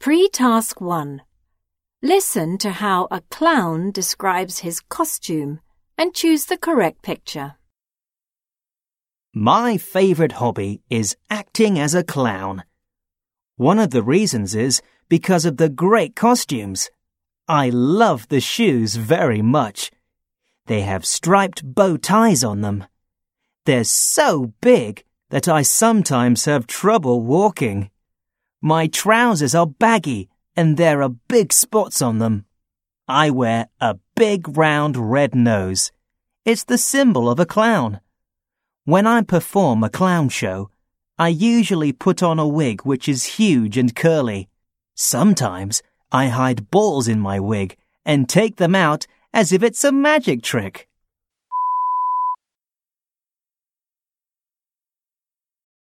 Pre-task 1. Listen to how a clown describes his costume and choose the correct picture. My favorite hobby is acting as a clown. One of the reasons is because of the great costumes. I love the shoes very much. They have striped bow ties on them. They're so big that I sometimes have trouble walking. My trousers are baggy and there are big spots on them. I wear a big round red nose. It's the symbol of a clown. When I perform a clown show, I usually put on a wig which is huge and curly. Sometimes I hide balls in my wig and take them out as if it's a magic trick.